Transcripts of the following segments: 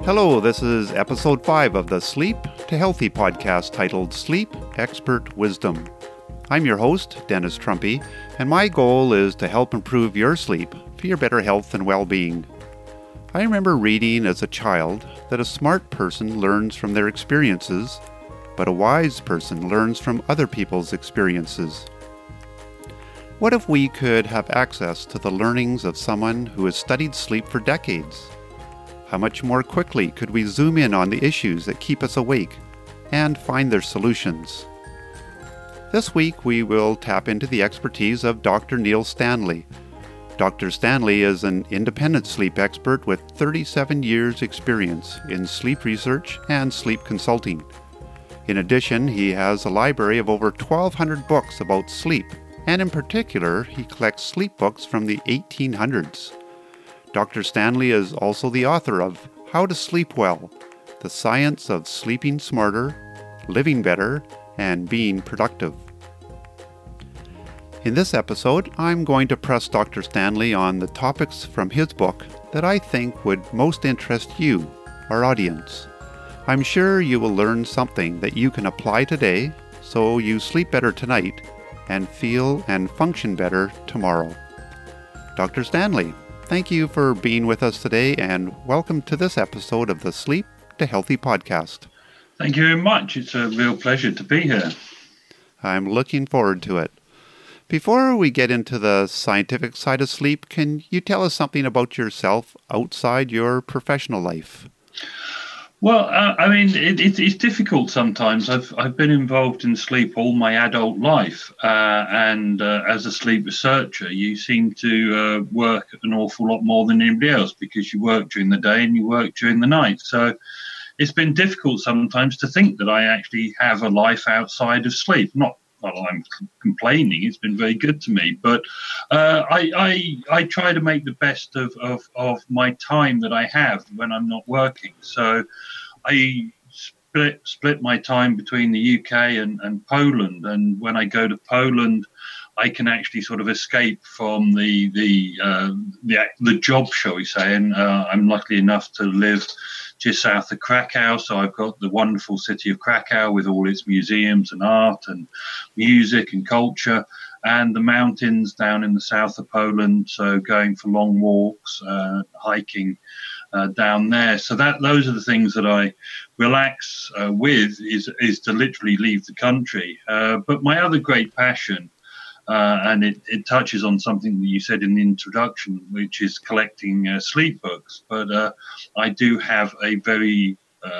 Hello, this is episode 5 of the Sleep to Healthy podcast titled Sleep Expert Wisdom. I'm your host, Dennis Trumpy, and my goal is to help improve your sleep for your better health and well-being. I remember reading as a child that a smart person learns from their experiences, but a wise person learns from other people's experiences. What if we could have access to the learnings of someone who has studied sleep for decades? How much more quickly could we zoom in on the issues that keep us awake and find their solutions? This week we will tap into the expertise of Dr. Neil Stanley. Dr. Stanley is an independent sleep expert with 37 years' experience in sleep research and sleep consulting. In addition, he has a library of over 1,200 books about sleep, and in particular, he collects sleep books from the 1800s. Dr. Stanley is also the author of How to Sleep Well, The Science of Sleeping Smarter, Living Better, and Being Productive. In this episode, I'm going to press Dr. Stanley on the topics from his book that I think would most interest you, our audience. I'm sure you will learn something that you can apply today so you sleep better tonight and feel and function better tomorrow. Dr. Stanley, thank you for being with us today and welcome to this episode of the Sleep to Healthy podcast. Thank you very much. It's a real pleasure to be here. I'm looking forward to it. Before we get into the scientific side of sleep, can you tell us something about yourself outside your professional life? Well, it's difficult sometimes. I've been involved in sleep all my adult life, and as a sleep researcher, you seem to work an awful lot more than anybody else because you work during the day and you work during the night. So it's been difficult sometimes to think that I actually have a life outside of sleep. Not that I'm complaining; it's been very good to me. But I try to make the best of my time that I have when I'm not working. So I split my time between the UK and Poland. And when I go to Poland, I can actually sort of escape from the job, shall we say. And I'm lucky enough to live just south of Krakow. So I've got the wonderful city of Krakow with all its museums and art and music and culture, and the mountains down in the south of Poland. So going for long walks, hiking down there. So those are the things that I relax with is to literally leave the country. But my other great passion, and it touches on something that you said in the introduction, which is collecting sleep books. But I do have a very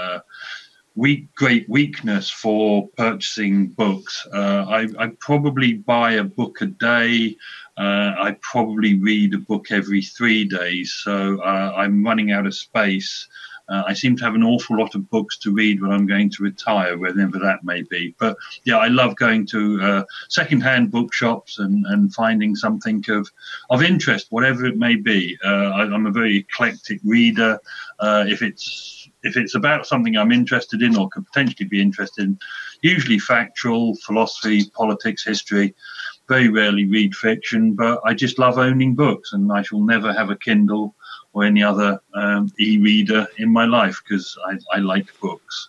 great weakness for purchasing books. I probably buy a book a day. I probably read a book every 3 days. So I'm running out of space. I seem to have an awful lot of books to read when I'm going to retire, whenever that may be. But yeah, I love going to second-hand bookshops and finding something of interest, whatever it may be. I'm a very eclectic reader. If it's about something I'm interested in or could potentially be interested in, usually factual, philosophy, politics, history. Very rarely read fiction, but I just love owning books, and I shall never have a Kindle or any other e-reader in my life because I like books.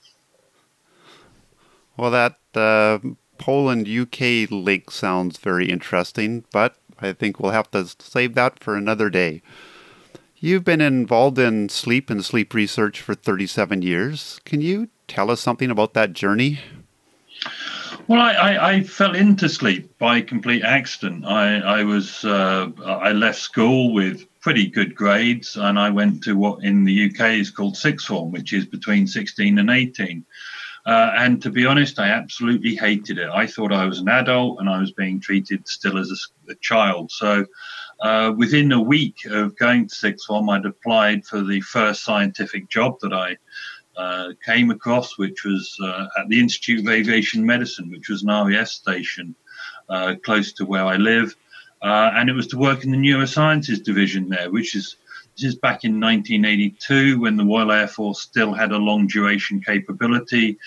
Well, that Poland-UK link sounds very interesting, but I think we'll have to save that for another day. You've been involved in sleep and sleep research for 37 years. Can you tell us something about that journey? Well, I fell into sleep by complete accident. I left school with pretty good grades, and I went to what in the UK is called sixth form, which is between 16 and 18. And to be honest, I absolutely hated it. I thought I was an adult and I was being treated still as a child. So within a week of going to sixth form, I'd applied for the first scientific job that I came across, which was at the Institute of Aviation Medicine, which was an RAF station close to where I live. And it was to work in the neurosciences division there, which is back in 1982 when the Royal Air Force still had a long duration capability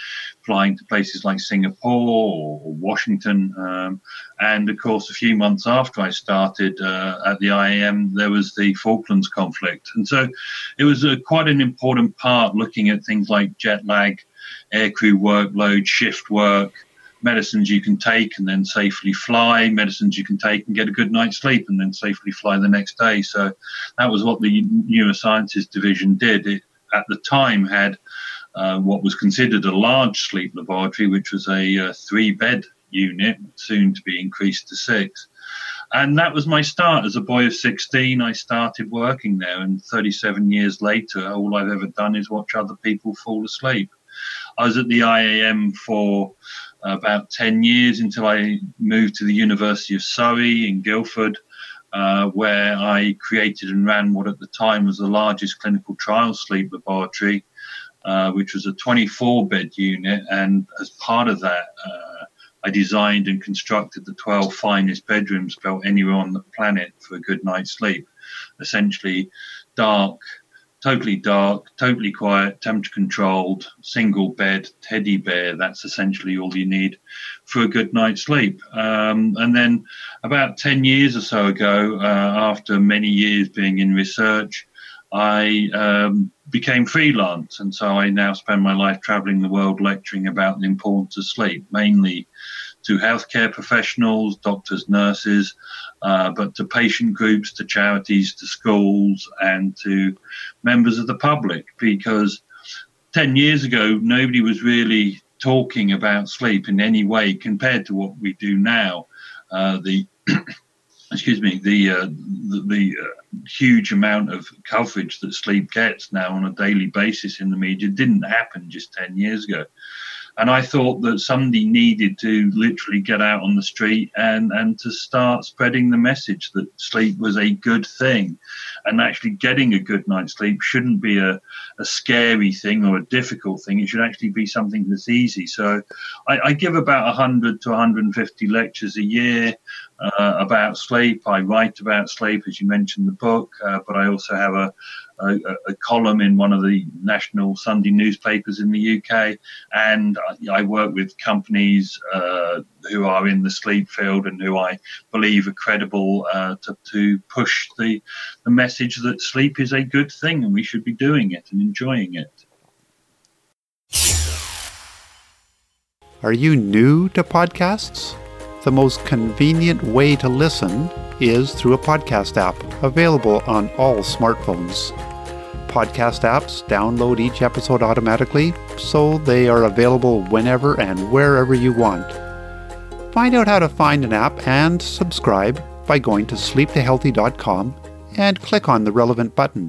flying to places like Singapore or Washington. And of course, a few months after I started at the IAM, there was the Falklands conflict. And so it was quite an important part looking at things like jet lag, aircrew workload, shift work, medicines you can take and then safely fly, medicines you can take and get a good night's sleep and then safely fly the next day. So that was what the Neurosciences division did. It, at the time, had what was considered a large sleep laboratory, which was a 3-bed unit, soon to be increased to 6. And that was my start. As a boy of 16, I started working there. And 37 years later, all I've ever done is watch other people fall asleep. I was at the IAM for about 10 years until I moved to the University of Surrey in Guildford, where I created and ran what at the time was the largest clinical trial sleep laboratory, which was a 24-bed unit. And as part of that, I designed and constructed the 12 finest bedrooms built anywhere on the planet for a good night's sleep. Essentially totally dark, totally quiet, temperature controlled, single bed, teddy bear. That's essentially all you need for a good night's sleep. And then about 10 years or so ago, after many years being in research, I became freelance. And so I now spend my life traveling the world lecturing about the importance of sleep, mainly to healthcare professionals, doctors, nurses, but to patient groups, to charities, to schools, and to members of the public. Because 10 years ago, nobody was really talking about sleep in any way compared to what we do now. The huge amount of coverage that sleep gets now on a daily basis in the media didn't happen just 10 years ago. And I thought that somebody needed to literally get out on the street and to start spreading the message that sleep was a good thing. And actually getting a good night's sleep shouldn't be a scary thing or a difficult thing. It should actually be something that's easy. So I give about 100 to 150 lectures a year about sleep. I write about sleep, as you mentioned, the book, but I also have a column in one of the national Sunday newspapers in the UK, and I work with companies who are in the sleep field and who I believe are credible to push the message that sleep is a good thing and we should be doing it and enjoying it. Are you new to podcasts? The most convenient way to listen is through a podcast app available on all smartphones. Podcast apps download each episode automatically, so they are available whenever and wherever you want. Find out how to find an app and subscribe by going to sleeptohealthy.com and click on the relevant button.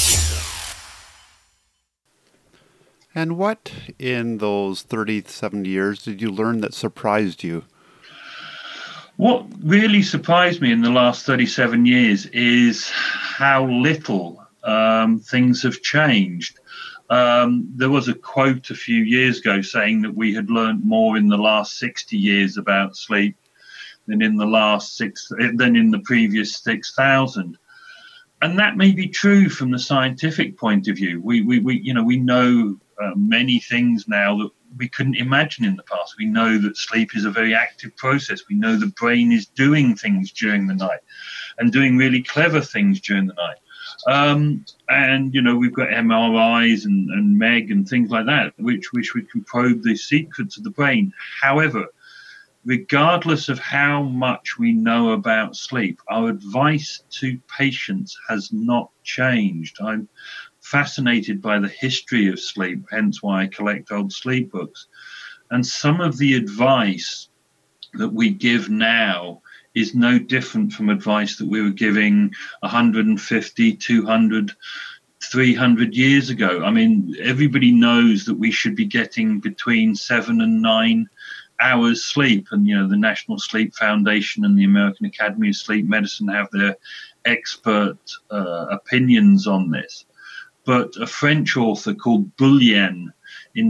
And what in those 37 years did you learn that surprised you? What really surprised me in the last 37 years is how little things have changed. There was a quote a few years ago saying that we had learned more in the last 60 years about sleep than in the previous 6,000. And that may be true from the scientific point of view. We know many things now that we couldn't imagine in the past. We know that sleep is a very active process. We know the brain is doing things during the night and doing really clever things during the night. And, we've got MRIs and MEG and things like that, which we can probe the secrets of the brain. However, regardless of how much we know about sleep, our advice to patients has not changed. I'm fascinated by the history of sleep, hence why I collect old sleep books. And some of the advice that we give now is no different from advice that we were giving 150, 200, 300 years ago. I mean, everybody knows that we should be getting between 7 and 9 hours sleep. And, the National Sleep Foundation and the American Academy of Sleep Medicine have their expert opinions on this. But a French author called Bullion in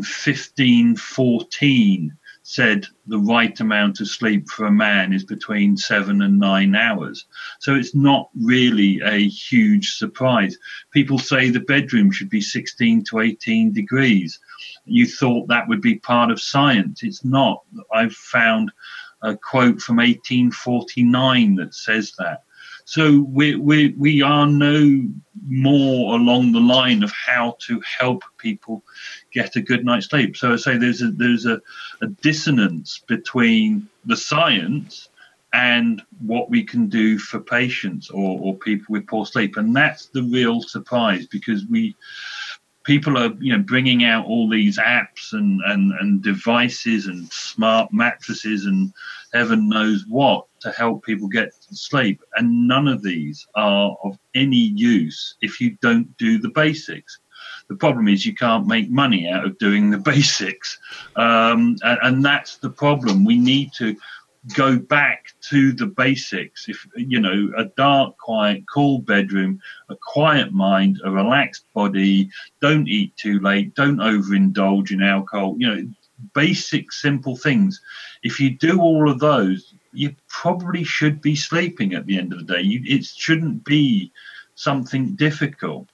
1514 said the right amount of sleep for a man is between 7 and 9 hours. So it's not really a huge surprise. People say the bedroom should be 16 to 18 degrees. you thought that would be part of science. It's not. I've found a quote from 1849 that says that. So we are no more along the line of how to help people get a good night's sleep. So I say there's a dissonance between the science and what we can do for patients or people with poor sleep, and that's the real surprise, because people are bringing out all these apps and devices and smart mattresses and heaven knows what to help people get to sleep, and none of these are of any use if you don't do the basics. The problem is you can't make money out of doing the basics, and that's the problem. We need to go back to the basics. If a dark, quiet, cool bedroom, a quiet mind, a relaxed body, don't eat too late, don't overindulge in alcohol, basic simple things. If you do all of those, you probably should be sleeping at the end of the day. It shouldn't be something difficult.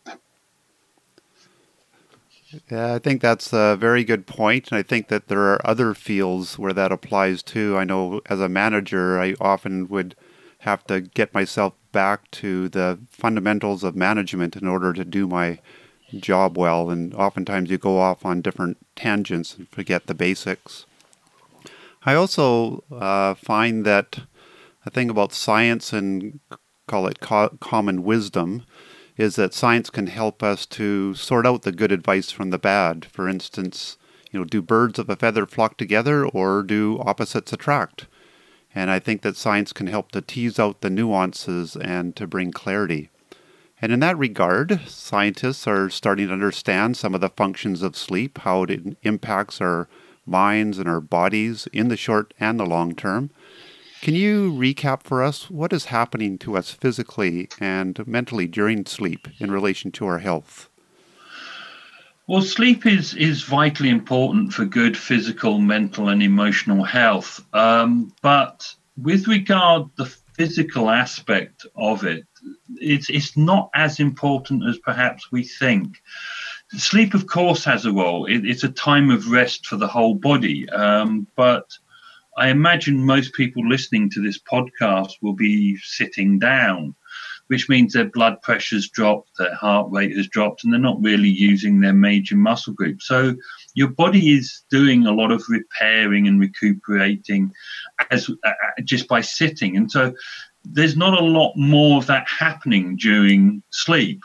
Yeah, I think that's a very good point, and I think that there are other fields where that applies too. I know as a manager, I often would have to get myself back to the fundamentals of management in order to do my job well, and oftentimes you go off on different tangents and forget the basics. I also find that a thing about science, and call it common wisdom, is that science can help us to sort out the good advice from the bad. For instance, do birds of a feather flock together, or do opposites attract? And I think that science can help to tease out the nuances and to bring clarity. And in that regard, scientists are starting to understand some of the functions of sleep, how it impacts our minds and our bodies in the short and the long term. Can you recap for us what is happening to us physically and mentally during sleep in relation to our health? Well, sleep is vitally important for good physical, mental, and emotional health. But with regard to the physical aspect of it, it's not as important as perhaps we think. Sleep, of course, has a role. It's a time of rest for the whole body. But I imagine most people listening to this podcast will be sitting down, which means their blood pressure's dropped, their heart rate has dropped, and they're not really using their major muscle group. So your body is doing a lot of repairing and recuperating just by sitting. And so there's not a lot more of that happening during sleep.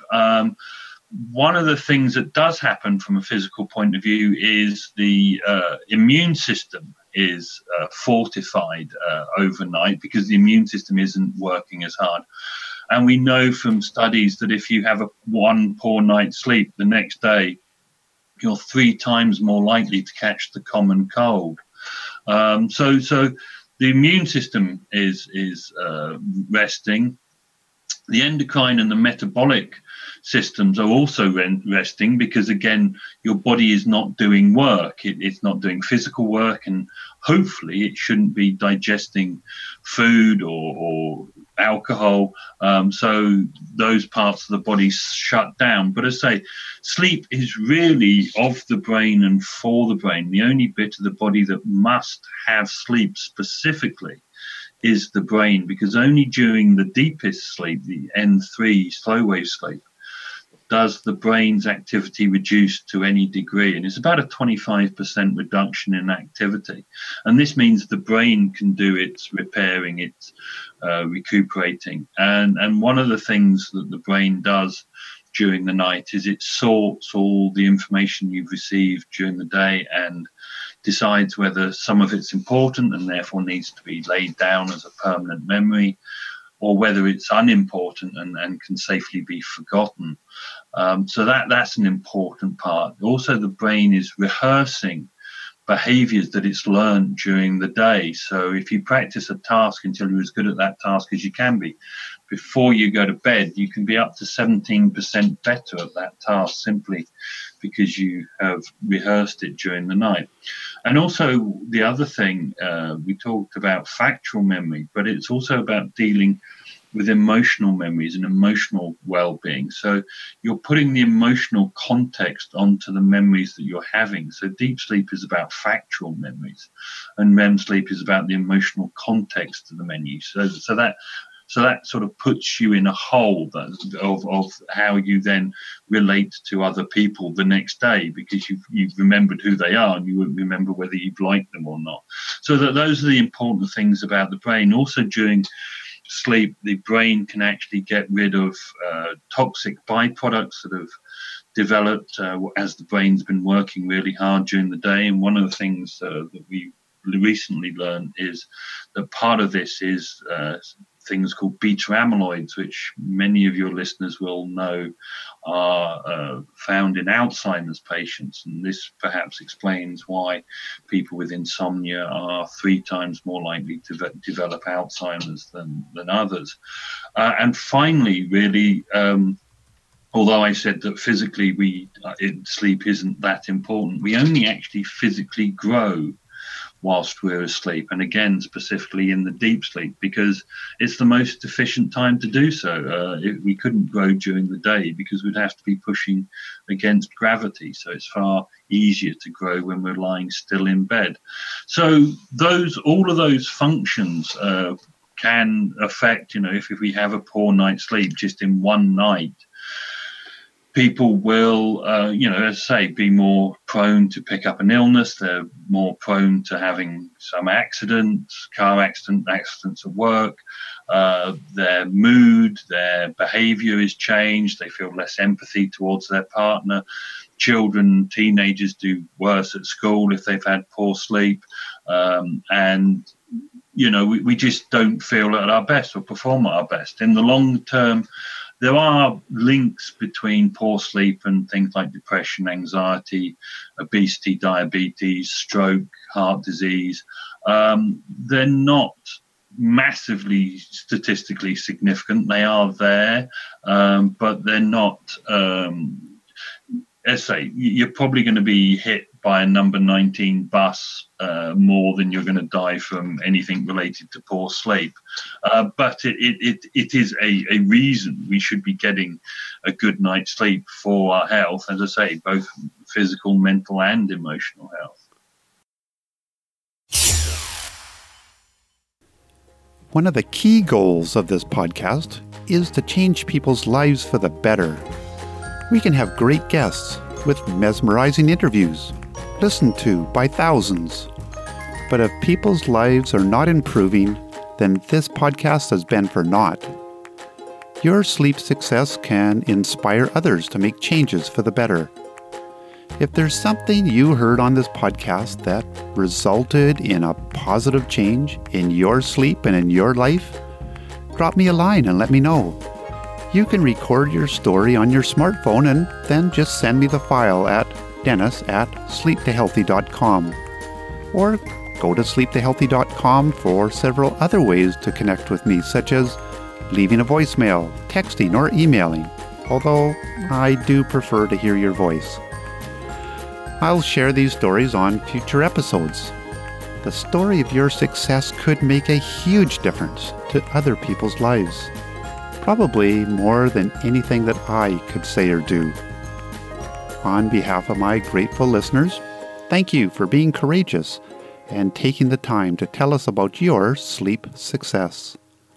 One of the things that does happen from a physical point of view is the immune system is fortified overnight, because the immune system isn't working as hard. And we know from studies that if you have one poor night's sleep, the next day you're 3 times more likely to catch the common cold. So the immune system is resting. The endocrine and the metabolic systems are also resting, because again your body is not doing work, it's not doing physical work, and hopefully it shouldn't be digesting food or alcohol, so those parts of the body shut down. But as I say, sleep is really of the brain and for the brain. The only bit of the body that must have sleep specifically is the brain, because only during the deepest sleep, the N3 slow wave sleep, does the brain's activity reduce to any degree. And it's about a 25% reduction in activity. And this means the brain can do its repairing, its recuperating. And one of the things that the brain does during the night is it sorts all the information you've received during the day and decides whether some of it's important and therefore needs to be laid down as a permanent memory, or whether it's unimportant and can safely be forgotten. So that's an important part. Also, the brain is rehearsing behaviors that it's learned during the day. So if you practice a task until you're as good at that task as you can be, before you go to bed, you can be up to 17% better at that task simply because you have rehearsed it during the night. And also the other thing, we talked about factual memory, but it's also about dealing with emotional memories and emotional well-being. So you're putting the emotional context onto the memories that you're having. So deep sleep is about factual memories, and REM sleep is about the emotional context of the memories. So that sort of puts you in a hole of how you then relate to other people the next day, because you've remembered who they are and you wouldn't remember whether you've liked them or not. So those are the important things about the brain. Also during sleep, the brain can actually get rid of toxic byproducts that have developed as the brain's been working really hard during the day. And one of the things that we recently learned is that part of this is things called beta amyloids, which many of your listeners will know are found in Alzheimer's patients. And this perhaps explains why people with insomnia are 3 times more likely to develop Alzheimer's than others. And finally, really, although I said that physically sleep isn't that important, we only actually physically grow whilst we're asleep, and again specifically in the deep sleep, because it's the most efficient time to do so. We couldn't grow during the day because we'd have to be pushing against gravity, so it's far easier to grow when we're lying still in bed. So all of those functions can affect, if we have a poor night's sleep just in one night, people will, as I say, be more prone to pick up an illness. They're more prone to having some accidents, car accidents at work. Their mood, their behavior is changed. They feel less empathy towards their partner. Children, teenagers do worse at school if they've had poor sleep. We just don't feel at our best or perform at our best. In the long term, there are links between poor sleep and things like depression, anxiety, obesity, diabetes, stroke, heart disease. They're not massively statistically significant. They are there, but they're not. Let's say you're probably going to be hit by a number 19 bus more than you're going to die from anything related to poor sleep. But it is a reason we should be getting a good night's sleep for our health, as I say, both physical, mental, and emotional health. One of the key goals of this podcast is to change people's lives for the better. We can have great guests with mesmerizing interviews, listened to by thousands. But if people's lives are not improving, then this podcast has been for naught. Your sleep success can inspire others to make changes for the better. If there's something you heard on this podcast that resulted in a positive change in your sleep and in your life, drop me a line and let me know. You can record your story on your smartphone and then just send me the file at dennis@sleeptohealthy.com. Or go to sleeptohealthy.com for several other ways to connect with me, such as leaving a voicemail, texting, or emailing, although I do prefer to hear your voice. I'll share these stories on future episodes. The story of your success could make a huge difference to other people's lives. Probably more than anything that I could say or do. On behalf of my grateful listeners, thank you for being courageous and taking the time to tell us about your sleep success.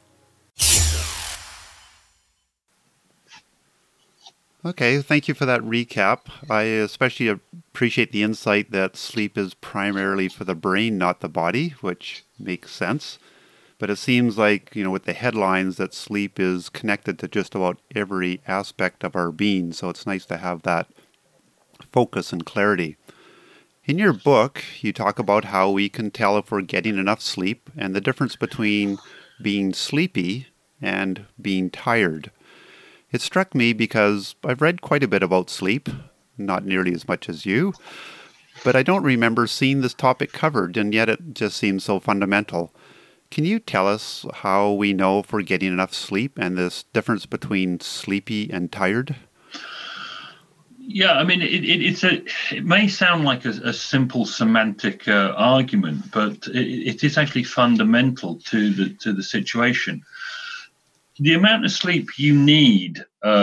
Okay, thank you for that recap. I especially appreciate the insight that sleep is primarily for the brain, not the body, which makes sense. But it seems like, with the headlines, that sleep is connected to just about every aspect of our being. So it's nice to have that focus and clarity. In your book, you talk about how we can tell if we're getting enough sleep and the difference between being sleepy and being tired. It struck me because I've read quite a bit about sleep, not nearly as much as you, but I don't remember seeing this topic covered, and yet it just seems so fundamental. Can you tell us how we know if we're getting enough sleep and this difference between sleepy and tired? Yeah, I mean, it may sound like a simple semantic argument, but it is actually fundamental to the situation. The amount of sleep you need,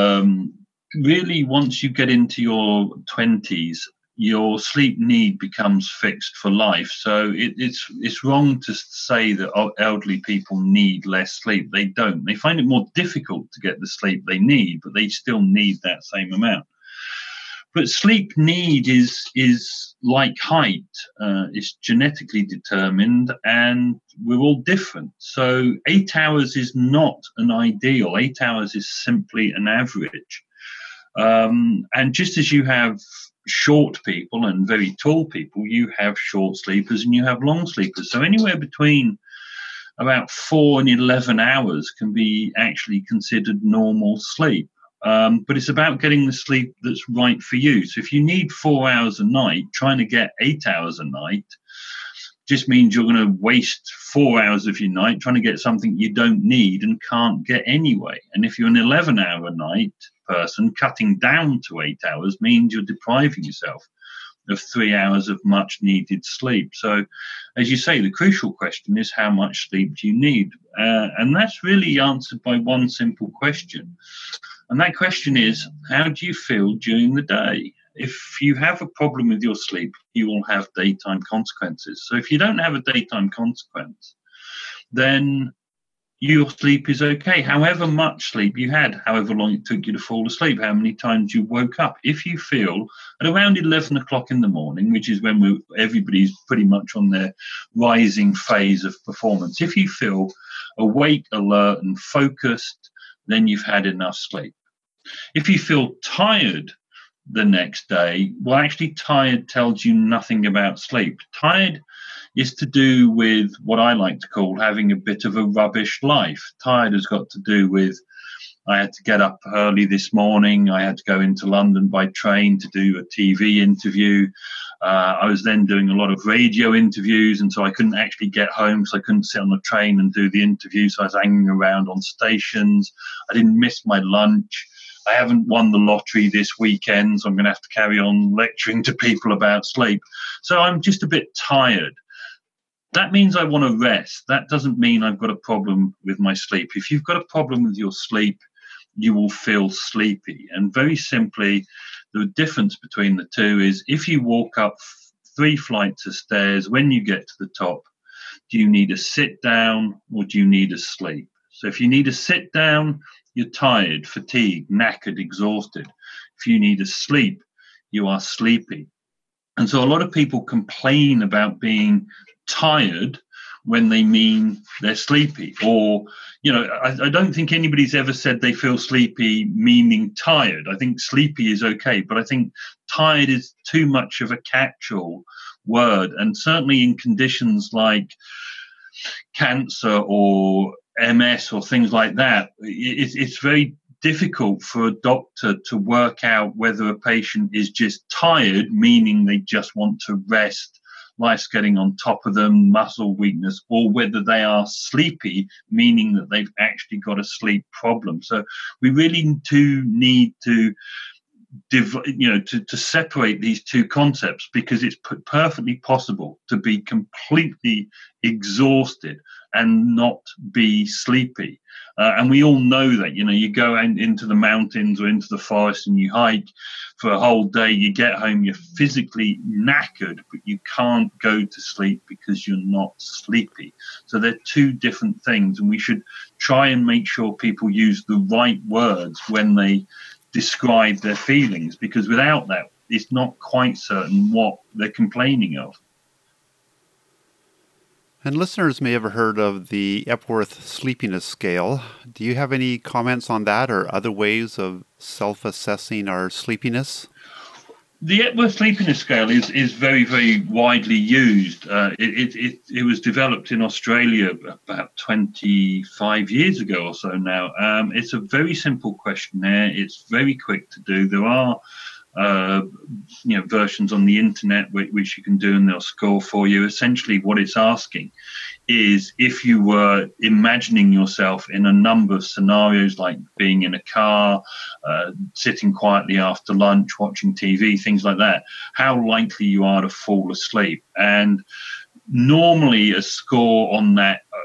really, once you get into your 20s, your sleep need becomes fixed for life. So it's wrong to say that elderly people need less sleep. They don't. They find it more difficult to get the sleep they need, but they still need that same amount. But sleep need is like height. It's genetically determined, and we're all different. So 8 hours is not an ideal. 8 hours is simply an average. And just as you have short people and very tall people, you have short sleepers and you have long sleepers. So anywhere between about 4 and 11 hours can be actually considered normal sleep. But it's about getting the sleep that's right for you. So if you need 4 hours a night, trying to get 8 hours a night just means you're going to waste 4 hours of your night trying to get something you don't need and can't get anyway. And if you're an 11-hour night person, cutting down to 8 hours means you're depriving yourself of 3 hours of much needed sleep. So, as you say, the crucial question is, how much sleep do you need? And that's really answered by one simple question. And that question is, how do you feel during the day? If you have a problem with your sleep, you will have daytime consequences. So if you don't have a daytime consequence, then your sleep is okay. However much sleep you had, however long it took you to fall asleep, how many times you woke up. If you feel at around 11 o'clock in the morning, which is when everybody's pretty much on their rising phase of performance, if you feel awake, alert and focused, then you've had enough sleep. If you feel tired the next day, well, actually tired tells you nothing about sleep. Tired is to do with what I like to call having a bit of a rubbish life. Tired has got to do with, I had to get up early this morning. I had to go into London by train to do a TV interview. I was then doing a lot of radio interviews, and so I couldn't actually get home because I couldn't sit on the train and do the interview. So I was hanging around on stations. I didn't miss my lunch. I haven't won the lottery this weekend, so I'm going to have to carry on lecturing to people about sleep. So I'm just a bit tired. That means I want to rest. That doesn't mean I've got a problem with my sleep. If you've got a problem with your sleep, you will feel sleepy. And very simply, the difference between the two is if you walk up 3 flights of stairs, when you get to the top, do you need a sit down or do you need a sleep? So if you need a sit down, you're tired, fatigued, knackered, exhausted. If you need a sleep, you are sleepy. And so a lot of people complain about being tired when they mean they're sleepy. Or, I don't think anybody's ever said they feel sleepy meaning tired. I think sleepy is okay, but I think tired is too much of a catch-all word. And certainly in conditions like cancer or MS or things like that, it's very difficult for a doctor to work out whether a patient is just tired, meaning they just want to rest, life's getting on top of them, muscle weakness, or whether they are sleepy, meaning that they've actually got a sleep problem. So we really do need to to separate these two concepts, because it's perfectly possible to be completely exhausted and not be sleepy. And we all know that, you go into the mountains or into the forest and you hike for a whole day, you get home, you're physically knackered, but you can't go to sleep because you're not sleepy. So they're two different things, and we should try and make sure people use the right words when they describe their feelings, because without that, it's not quite certain what they're complaining of. And listeners may have heard of the Epworth Sleepiness Scale. Do you have any comments on that or other ways of self-assessing our sleepiness? The Epworth Sleepiness Scale is very, very widely used. It was developed in Australia about 25 years ago or so now. It's a very simple questionnaire. It's very quick to do. There are versions on the internet which you can do, and they'll score for you. Essentially what it's asking is, if you were imagining yourself in a number of scenarios, like being in a car, sitting quietly after lunch, watching TV, things like that, how likely you are to fall asleep. And normally a score on that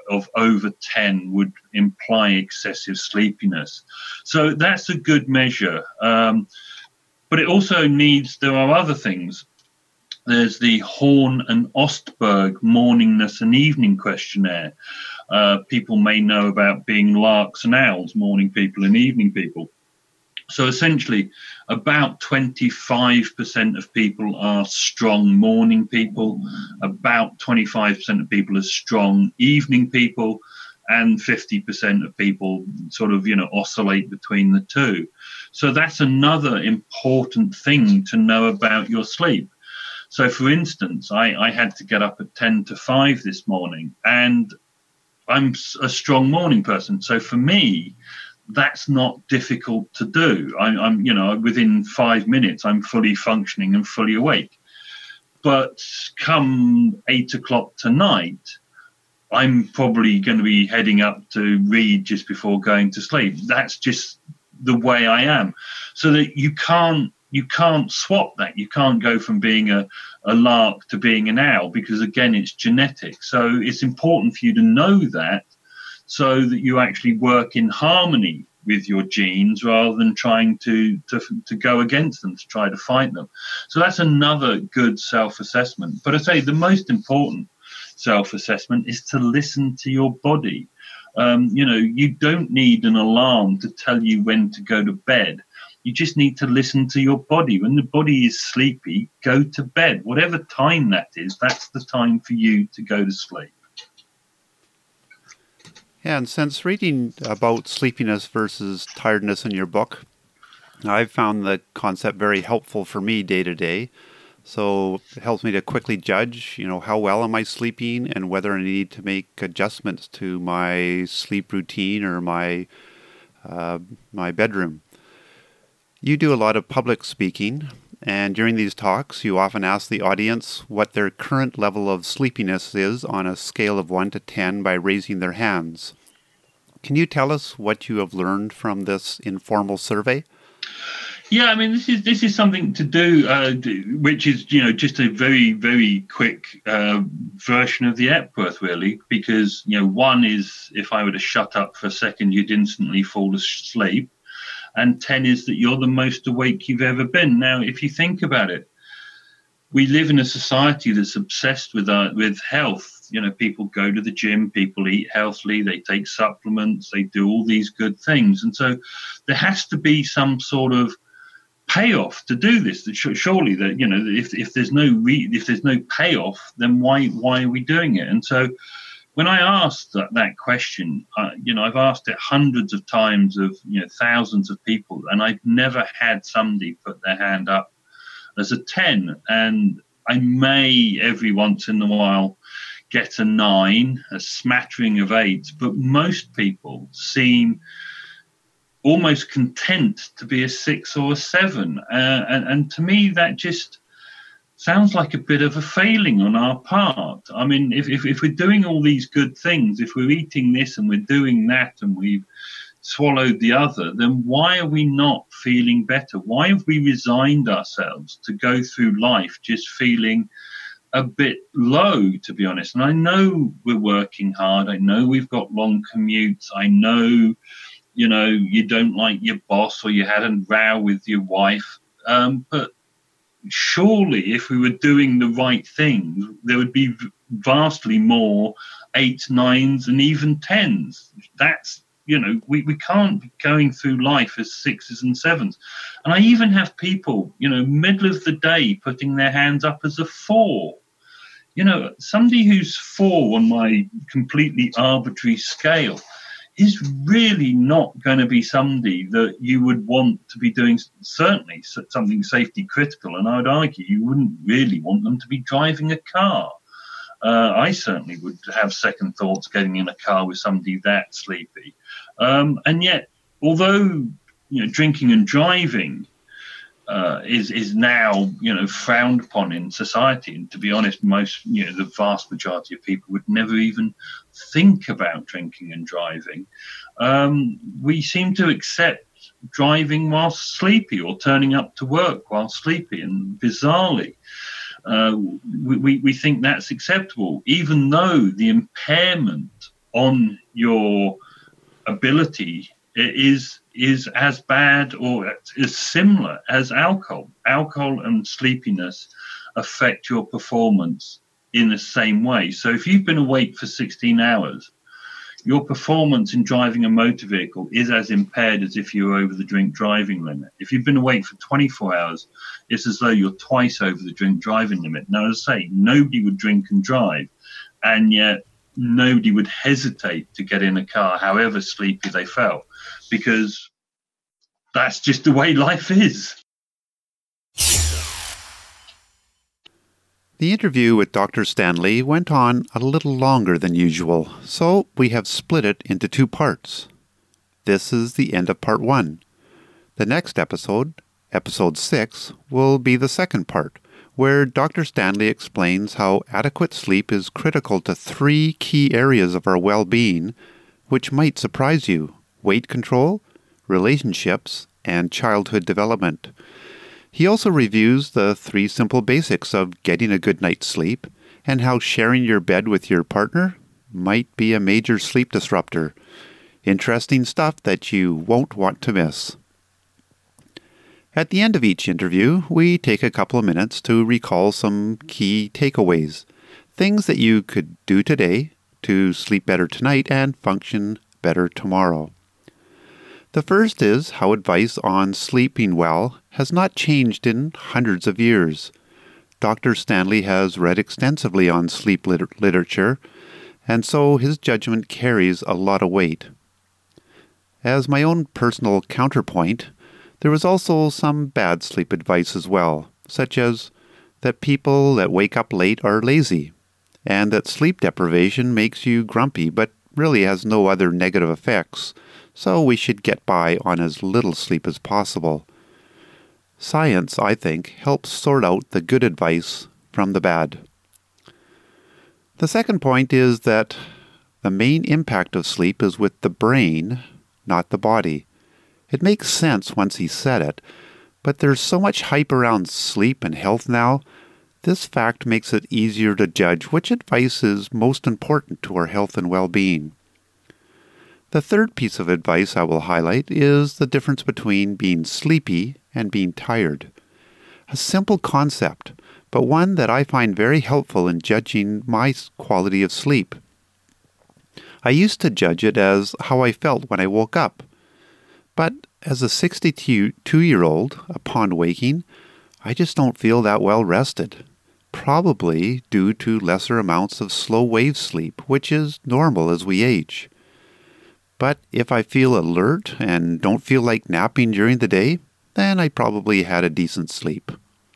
of over 10 would imply excessive sleepiness. So that's a good measure. But it also there are other things. There's the Horn and Ostberg morningness and evening questionnaire. People may know about being larks and owls, morning people and evening people. So essentially, about 25% of people are strong morning people, about 25% of people are strong evening people, and 50% of people sort of, oscillate between the two. So that's another important thing to know about your sleep. So, for instance, I had to get up at 10 to 5 this morning, and I'm a strong morning person. So for me, that's not difficult to do. I'm within 5 minutes, I'm fully functioning and fully awake. But come 8 o'clock tonight, I'm probably going to be heading up to read just before going to sleep. That's just the way I am. So that you can't swap that. You can't go from being a lark to being an owl, because again, it's genetic. So it's important for you to know that, so that you actually work in harmony with your genes rather than trying to go against them, to try to fight them. So that's another good self-assessment. But I say the most important self-assessment is to listen to your body. You don't need an alarm to tell you when to go to bed. You just need to listen to your body. When the body is sleepy, go to bed. Whatever time that is, that's the time for you to go to sleep. Yeah, and since reading about sleepiness versus tiredness in your book, I've found the concept very helpful for me day to day. So it helps me to quickly judge, how well am I sleeping and whether I need to make adjustments to my sleep routine or my bedroom. You do a lot of public speaking, and during these talks, you often ask the audience what their current level of sleepiness is on a scale of 1 to 10 by raising their hands. Can you tell us what you have learned from this informal survey? Yeah, I mean, this is something to do, which is, just a very, very quick version of the Epworth, really, because, 1 is if I were to shut up for a second, you'd instantly fall asleep. And 10 is that you're the most awake you've ever been. Now, if you think about it, we live in a society that's obsessed with health. People go to the gym, people eat healthily, they take supplements, they do all these good things. And so there has to be some sort of payoff to do this. Surely that, if there's no payoff, then why are we doing it? And so when I asked that question, I've asked it hundreds of times of thousands of people, and I've never had somebody put their hand up as a 10. And I may every once in a while get a 9, a smattering of 8s, but most people seem almost content to be a 6 or a 7. And to me, that just sounds like a bit of a failing on our part. I mean, if we're doing all these good things, if we're eating this and we're doing that and we've swallowed the other, then why are we not feeling better? Why have we resigned ourselves to go through life just feeling a bit low, to be honest? And I know we're working hard. I know we've got long commutes. I know, you don't like your boss or you had a row with your wife. But surely if we were doing the right things, there would be vastly more 8s, 9s, and even 10s. That's, we can't be going through life as 6s and 7s. And I even have people, middle of the day putting their hands up as a 4. Somebody who's 4 on my completely arbitrary scale is really not going to be somebody that you would want to be doing certainly something safety critical. And I would argue you wouldn't really want them to be driving a car. I certainly would have second thoughts getting in a car with somebody that sleepy. And yet, although drinking and driving is now frowned upon in society, and to be honest, most the vast majority of people would never even think about drinking and driving. We seem to accept driving while sleepy or turning up to work while sleepy, and bizarrely, we think that's acceptable, even though the impairment on your ability is as bad or is similar as alcohol. Alcohol and sleepiness affect your performance in the same way. So if you've been awake for 16 hours, your performance in driving a motor vehicle is as impaired as if you were over the drink driving limit. If you've been awake for 24 hours, it's as though you're twice over the drink driving limit. Now, as I say, nobody would drink and drive, and yet nobody would hesitate to get in a car, however sleepy they felt, because that's just the way life is. The interview with Dr. Stanley went on a little longer than usual, so we have split it into 2 parts. This is the end of part 1. The next episode, episode 6, will be the second part, where Dr. Stanley explains how adequate sleep is critical to 3 key areas of our well-being, which might surprise you: weight control, relationships, and childhood development. He also reviews the 3 simple basics of getting a good night's sleep and how sharing your bed with your partner might be a major sleep disruptor. Interesting stuff that you won't want to miss. At the end of each interview, we take a couple of minutes to recall some key takeaways, things that you could do today to sleep better tonight and function better tomorrow. The first is how advice on sleeping well has not changed in hundreds of years. Dr. Stanley has read extensively on sleep literature, and so his judgment carries a lot of weight. As my own personal counterpoint, there was also some bad sleep advice as well, such as that people that wake up late are lazy, and that sleep deprivation makes you grumpy but really has no other negative effects, so we should get by on as little sleep as possible. Science, I think, helps sort out the good advice from the bad. The second point is that the main impact of sleep is with the brain, not the body. It makes sense once he said it, but there's so much hype around sleep and health now, this fact makes it easier to judge which advice is most important to our health and well-being. The third piece of advice I will highlight is the difference between being sleepy and being tired. A simple concept, but one that I find very helpful in judging my quality of sleep. I used to judge it as how I felt when I woke up. But as a 62-year-old, upon waking, I just don't feel that well rested. Probably due to lesser amounts of slow wave sleep, which is normal as we age. But if I feel alert and don't feel like napping during the day, then I probably had a decent sleep.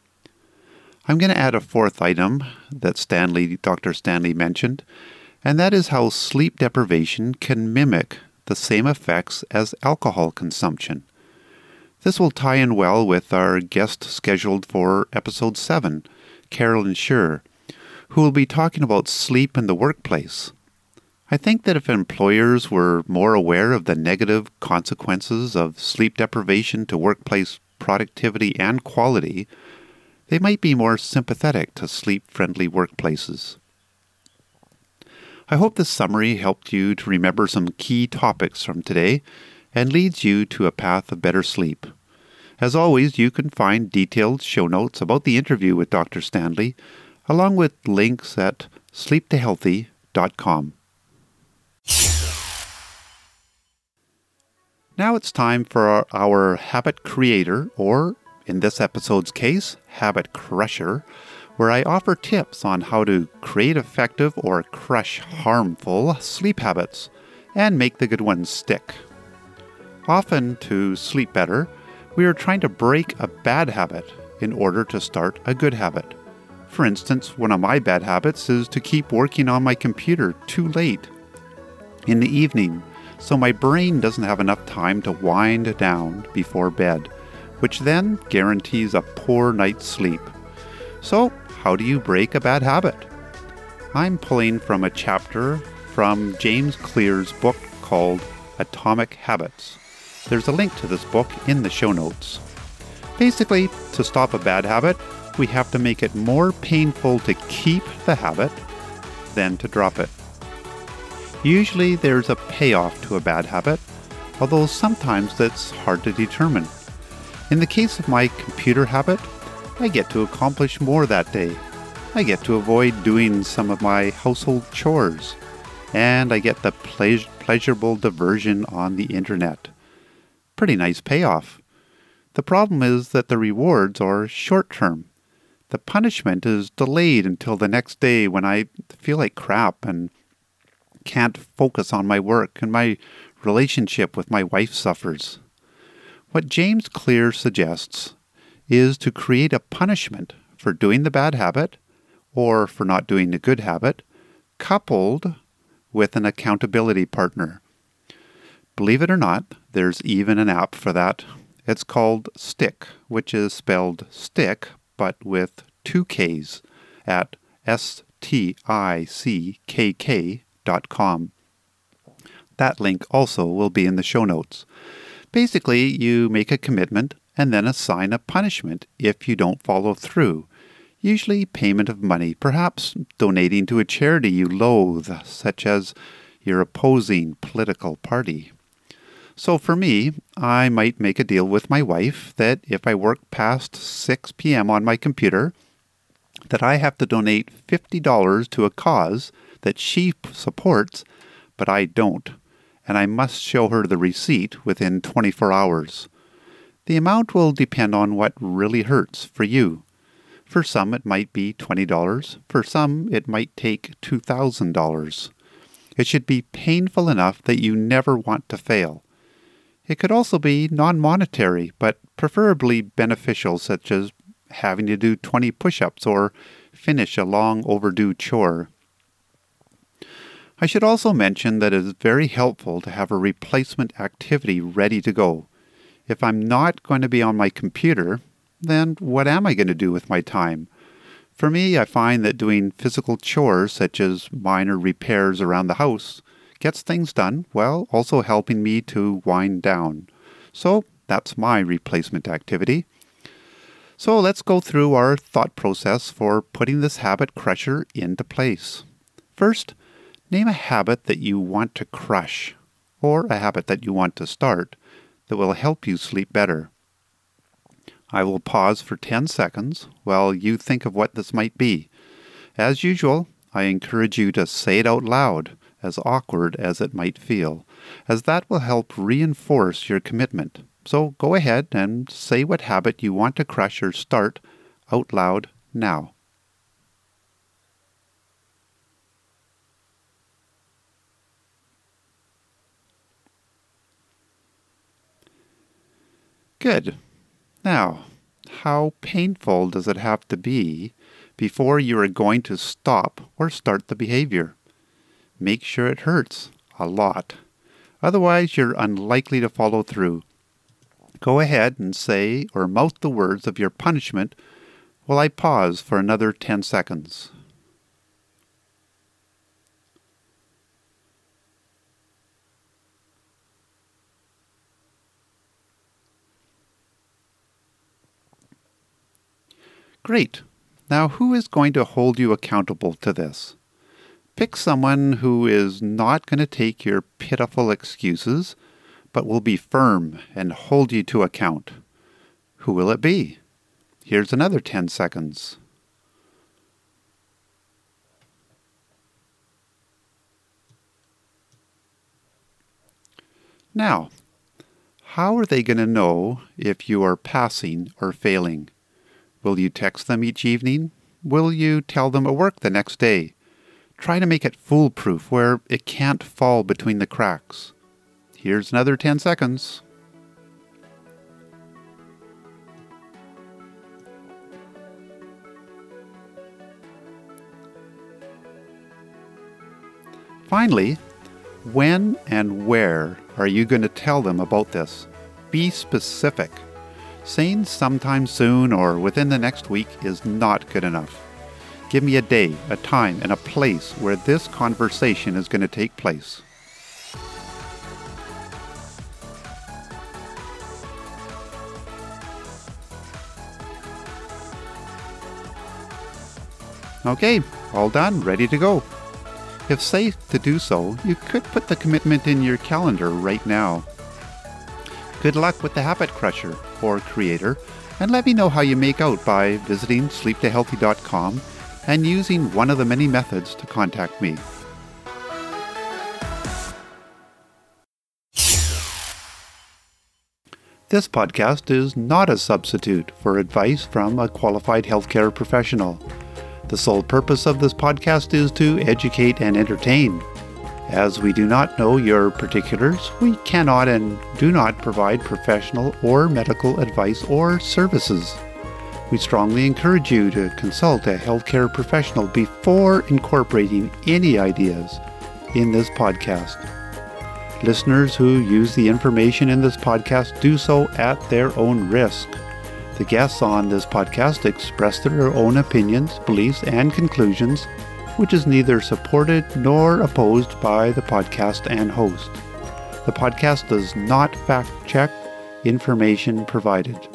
I'm going to add a 4th item that Dr. Stanley mentioned, and that is how sleep deprivation can mimic the same effects as alcohol consumption. This will tie in well with our guest scheduled for episode 7, Carolyn Scher, who will be talking about sleep in the workplace. I think that if employers were more aware of the negative consequences of sleep deprivation to workplace productivity and quality, they might be more sympathetic to sleep-friendly workplaces. I hope this summary helped you to remember some key topics from today and leads you to a path of better sleep. As always, you can find detailed show notes about the interview with Dr. Stanley, along with links at sleeptohealthy.com. Now it's time for our habit creator, or in this episode's case, habit crusher, where I offer tips on how to create effective or crush harmful sleep habits and make the good ones stick. Often, to sleep better, we are trying to break a bad habit in order to start a good habit. For instance, one of my bad habits is to keep working on my computer too late in the evening, so my brain doesn't have enough time to wind down before bed, which then guarantees a poor night's sleep. So, how do you break a bad habit? I'm pulling from a chapter from James Clear's book called Atomic Habits. There's a link to this book in the show notes. Basically, to stop a bad habit, we have to make it more painful to keep the habit than to drop it. Usually there's a payoff to a bad habit, although sometimes that's hard to determine. In the case of my computer habit, I get to accomplish more that day. I get to avoid doing some of my household chores, and I get the pleasurable diversion on the internet. Pretty nice payoff. The problem is that the rewards are short-term. The punishment is delayed until the next day when I feel like crap and can't focus on my work and my relationship with my wife suffers. What James Clear suggests is to create a punishment for doing the bad habit or for not doing the good habit, coupled with an accountability partner. Believe it or not, there's even an app for that. It's called Stick, which is spelled stick, but with 2 Ks at stickk.com. That link also will be in the show notes. Basically, you make a commitment and then assign a punishment if you don't follow through. Usually payment of money, perhaps donating to a charity you loathe, such as your opposing political party. So for me, I might make a deal with my wife that if I work past 6 p.m. on my computer, that I have to donate $50 to a cause that she supports, but I don't, and I must show her the receipt within 24 hours. The amount will depend on what really hurts for you. For some, it might be $20. For some, it might take $2,000. It should be painful enough that you never want to fail. It could also be non-monetary, but preferably beneficial, such as having to do 20 push-ups or finish a long overdue chore. I should also mention that it is very helpful to have a replacement activity ready to go. If I'm not going to be on my computer, then what am I going to do with my time? For me, I find that doing physical chores such as minor repairs around the house gets things done while also helping me to wind down. So that's my replacement activity. So let's go through our thought process for putting this habit crusher into place. First, name a habit that you want to crush, or a habit that you want to start that will help you sleep better. I will pause for 10 seconds while you think of what this might be. As usual, I encourage you to say it out loud, as awkward as it might feel, as that will help reinforce your commitment. So go ahead and say what habit you want to crush or start out loud now. Good. Now, how painful does it have to be before you are going to stop or start the behavior? Make sure it hurts a lot. Otherwise, you're unlikely to follow through. Go ahead and say or mouth the words of your punishment while I pause for another 10 seconds. Great. Now, who is going to hold you accountable to this? Pick someone who is not going to take your pitiful excuses, but will be firm and hold you to account. Who will it be? Here's another 10 seconds. Now, how are they going to know if you are passing or failing? Will you text them each evening? Will you tell them at work the next day? Try to make it foolproof where it can't fall between the cracks. Here's another 10 seconds. Finally, when and where are you going to tell them about this? Be specific. Saying sometime soon or within the next week is not good enough. Give me a day, a time, and a place where this conversation is going to take place. Okay, all done, ready to go. If safe to do so, you could put the commitment in your calendar right now. Good luck with the Habit Crusher or Creator, and let me know how you make out by visiting sleeptohealthy.com and using one of the many methods to contact me. This podcast is not a substitute for advice from a qualified healthcare professional. The sole purpose of this podcast is to educate and entertain. As we do not know your particulars, we cannot and do not provide professional or medical advice or services. We strongly encourage you to consult a healthcare professional before incorporating any ideas in this podcast. Listeners who use the information in this podcast do so at their own risk. The guests on this podcast express their own opinions, beliefs, and conclusions, which is neither supported nor opposed by the podcast and host. The podcast does not fact-check information provided.